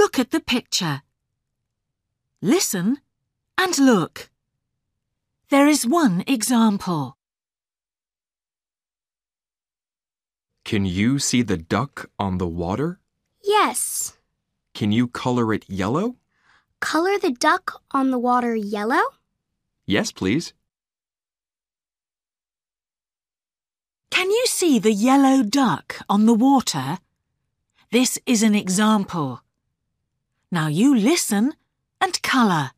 Look at the picture. Listen and look. There is one example. Can you see the duck on the water? Yes. Can you color it yellow? Color the duck on the water yellow? Yes, please. Can you see the yellow duck on the water? This is an example. Now you listen and colour.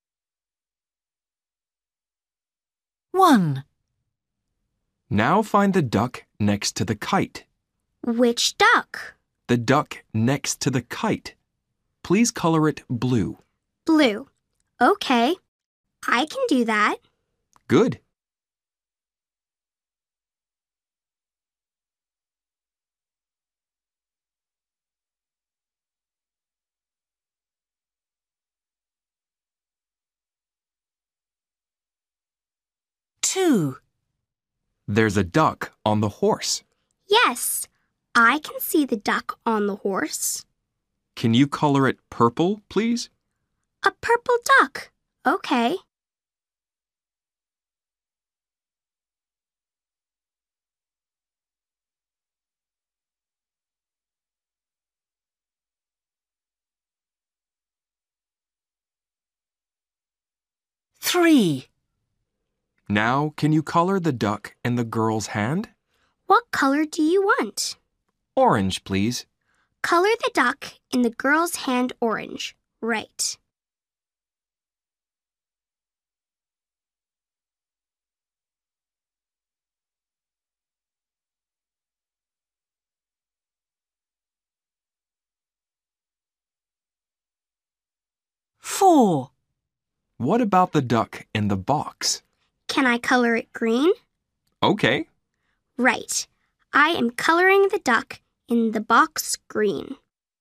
1. Now find the duck next to the kite. Which duck? The duck next to the kite. Please color it blue. Blue. Okay. I can do that. Good. Two. There's a duck on the horse. Yes. I can see the duck on the horse. Can you color it purple, please? A purple duck. Okay. Three. Now, can you color the duck in the girl's hand? What color do you want? Orange, please. Color the duck in the girl's hand orange. Right. Four. What about the duck in the box? Can I color it green? Okay. Right. I am coloring the duck in the box green.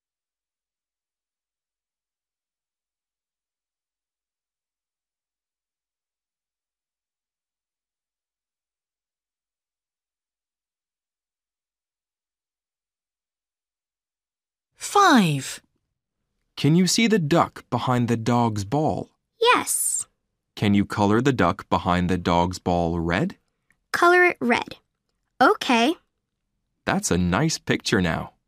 Five. Can you see the duck behind the dog's ball? Yes. Can you color the duck behind the dog's ball red? Color it red. Okay. That's a nice picture now.